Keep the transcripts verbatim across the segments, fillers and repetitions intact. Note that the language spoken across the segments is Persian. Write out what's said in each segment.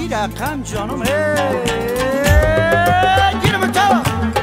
رقم جانم گیرم تا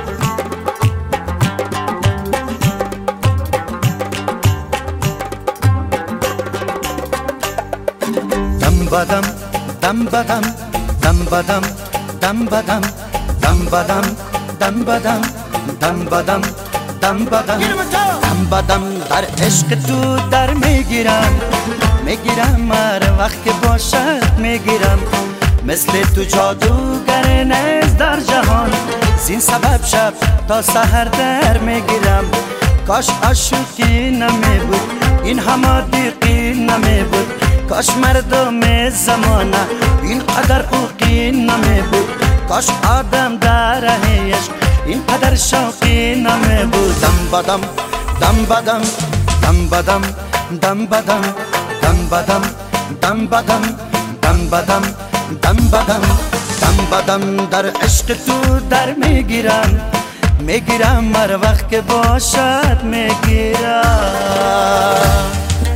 دم بدم دم بدم دم بدم دم بدم دم بدم دم بدم دم بدم دم بدم دم بدم در عشق تو در میگیرم میگیرم هر وقت که باشد میگیرم مثل تو جادوگر نیست در جهان زین سبب شب تا سحر در میگیرم کاش عاشقی نمی بود این همه دیقی نمی بود کاش مردم زمانه این قدر اوقی نمی بود کاش آدم در عشق این قدر شوقی نمی بود دم بدم دم بدم دم بدم دم بدم دم بدم دم بدم دم بدم دم بدم دم بدم در عشق تو در میگیرم میگیرم هر وقت که باشد میگیرم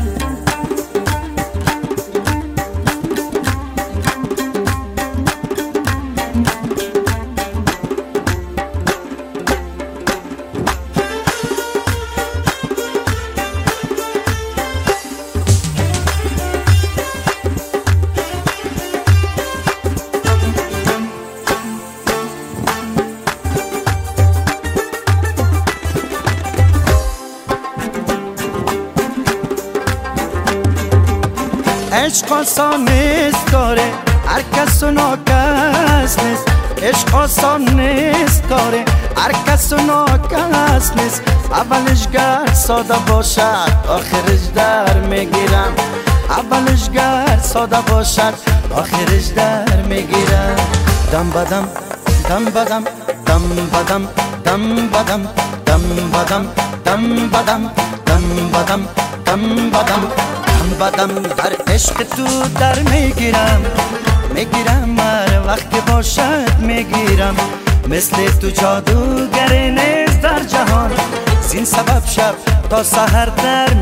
عشق آسان نیست کاره هر کس و ناکس نیست عشق آسان نیست کاره هر کس و ناکس نیست اولش گر ساده باشد آخرش در میگیرم اولش گر ساده باشد آخرش در میگیرم دم بدم دم بدم دم بدم دم بدم دم بدم دم بدم دم بدم دم بدم بدم در عشق تو در میگیرم میگیرم هر وقت باشد میگیرم مثل تو جادوگر نیست در جهان زین سبب شب تا سحر در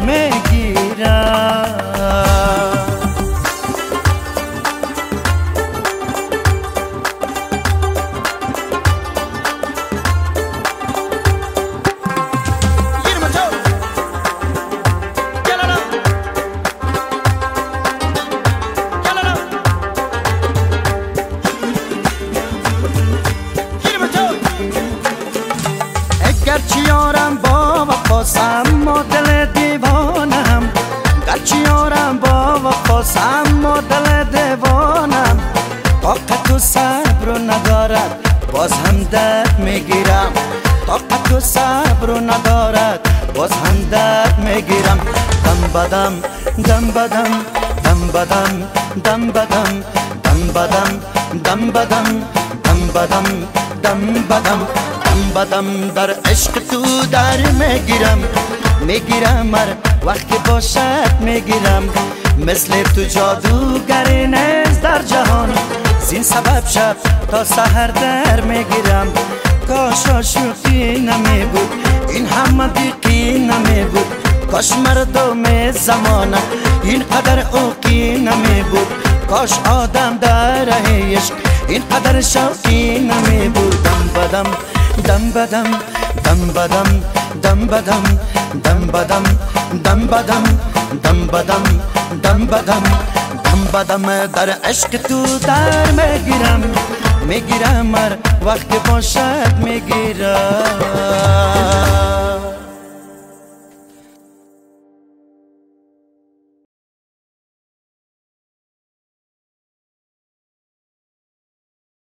میگیرم گرچه یارم با وفاسم ما دل دیوانم گرچه یارم با وفاسم ما دل دیوانم طاقت و صبر ندارد باز هم درد میگیرم طاقت و صبر ندارد باز هم درد میگیرم دم بدم دم بدم دم بدم دم بدم دم بدم دم بدم دم بدم دم بدم دم بدم در عشق تو در میگیرم میگیرم هر وقت باشد میگیرم مثل تو جادوگر نیست در جهان زین سبب شب تا سحر در میگیرم کاش عاشقی نمی بود این همه دیقی نمی بود کاش مردم زمانه این قدر اوقی نمی بود کاش آدم در عشق این قدر شوقی نمی بود دم بدم دم بدم دم بدم دم بدم دم بدم دم بدم دم بدم دم بدم دم بدم در عشق تو در میگیرم میگیرم هر وقت باشد میگیرم